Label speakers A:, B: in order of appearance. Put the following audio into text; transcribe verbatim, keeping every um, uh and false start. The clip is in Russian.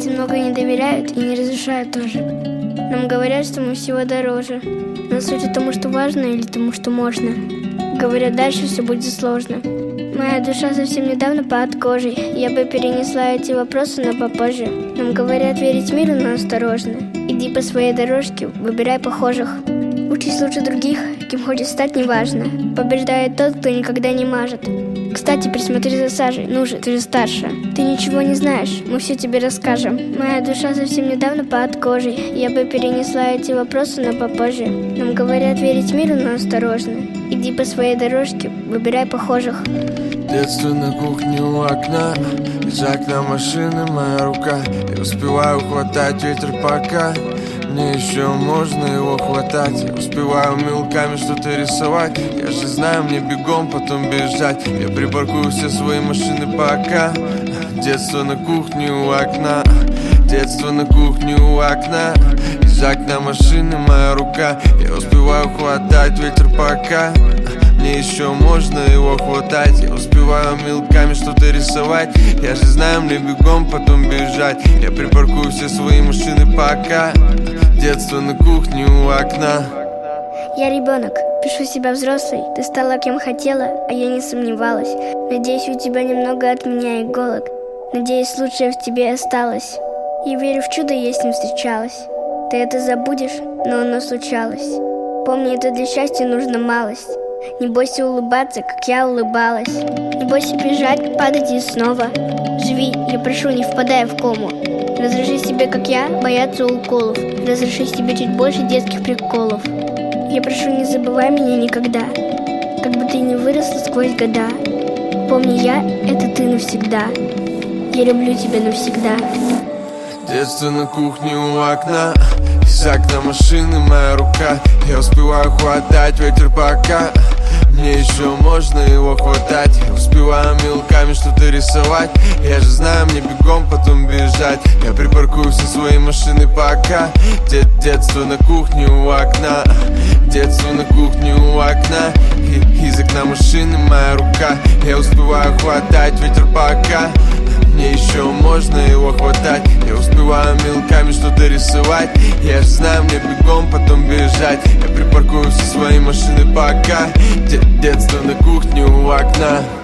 A: Дети много не доверяют и не разрешают тоже. Нам говорят, что мы всего дороже. Но суть тому, что важно, или тому, что можно. Говорят, дальше все будет сложно. Моя душа совсем недавно под кожей. Я бы перенесла эти вопросы, но попозже. Нам говорят верить миру, но осторожно. Иди по своей дорожке, выбирай похожих. Учись лучше других, кем хочешь стать, неважно. Побеждает тот, кто никогда не мажет. Кстати, присмотри за Сашей, ну же, ты же старше. Ты ничего не знаешь, мы все тебе расскажем. Моя душа совсем недавно под кожей. Я бы перенесла эти вопросы, но попозже. Нам говорят верить миру, но осторожно. Иди по своей дорожке, выбирай похожих.
B: Детство на кухне у окна, из окна машины моя рука. Я успеваю хватать ветер пока мне еще можно его хватать. Я успеваю мелками что-то рисовать. Я же знаю, мне бегом потом бежать. Я припаркую все свои машины пока. Детство на кухне у окна. Детство на кухне у окна. Из окна машины моя рука. Я успеваю хватать ветер пока мне еще можно его хватать. Я успеваю мелками что-то рисовать. Я же знаю, мне бегом потом бежать. Я припаркую все свои машины пока. Детство на кухне у окна.
A: Я ребенок, пишу себя взрослой. Ты стала кем хотела, а я не сомневалась. Надеюсь, у тебя немного от меня иголок. Надеюсь, лучшее в тебе осталось. Я верю в чудо, я с ним встречалась. Ты это забудешь, но оно случалось. Помни, это для счастья нужно малость. Не бойся улыбаться, как я улыбалась. Не бойся бежать, падать и снова. Живи, я прошу, не впадай в кому. Разреши себе, как я, бояться уколов. Разреши себе чуть больше детских приколов. Я прошу, не забывай меня никогда. Как бы ты ни выросла сквозь года. Помни, я — это ты навсегда. Я люблю тебя навсегда.
B: Детство на кухне у окна. Из окна машины моя рука. Я успеваю хватать ветер пока мне еще можно его хватать. Я успеваю мелками что-то рисовать. Я же знаю, мне бегом потом бежать. Я припаркую все свои машины пока. Дет детство на кухне у окна. Детство на кухне у окна. И из окна машины моя рука. Я успеваю хватать ветер пока мне еще можно его хватать. Я успеваю мелками что-то рисовать. Я же знаю, мне бегом потом бежать. Я припаркую все свои машины пока. Детство на кухне у окна.